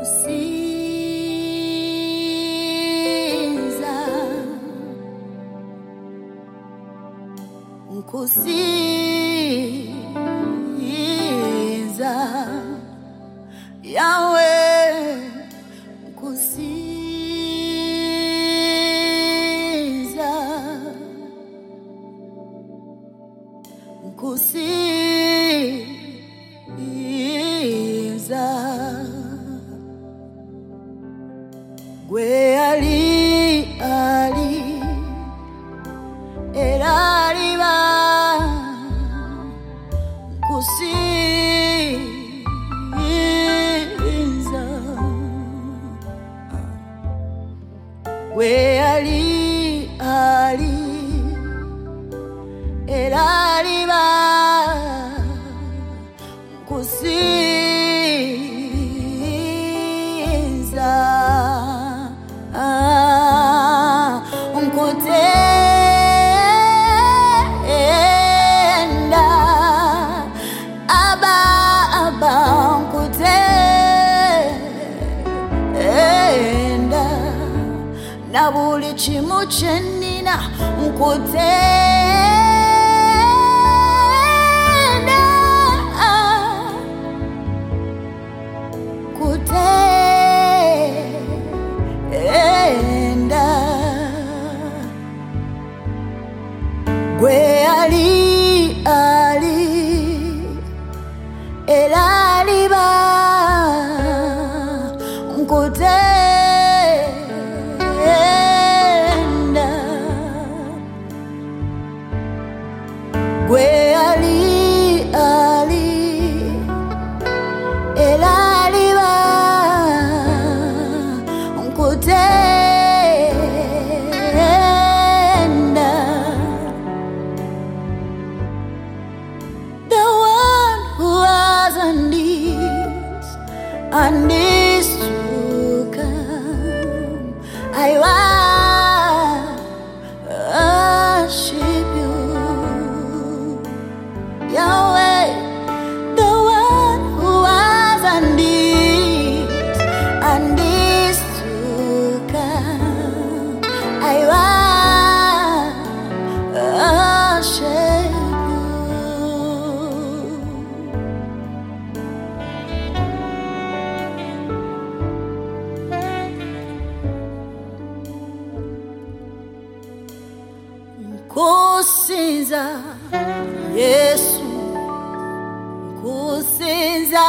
Nkusiza Yahweh, nkusiza, nkusiza. Gwe ali era aliba, nkusiza. Gwe ali era aliba, nkusiza. Nkutenda Abba, nkutenda na buli kimu kye nnina, nkutenda, nkutenda. Gwe ali era aliba, nkutenda. Gwe ali era aliba, nkutenda. The one who was and is to come, I worship you, Yahweh. The one who was and is to come, I worship you. Nkusinza Yesu, nkusinza,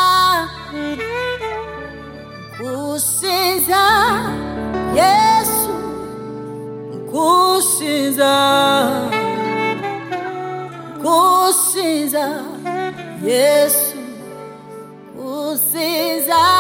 nkusinza Yesu, nkusinza, nkusinza Yesu, nkusinza.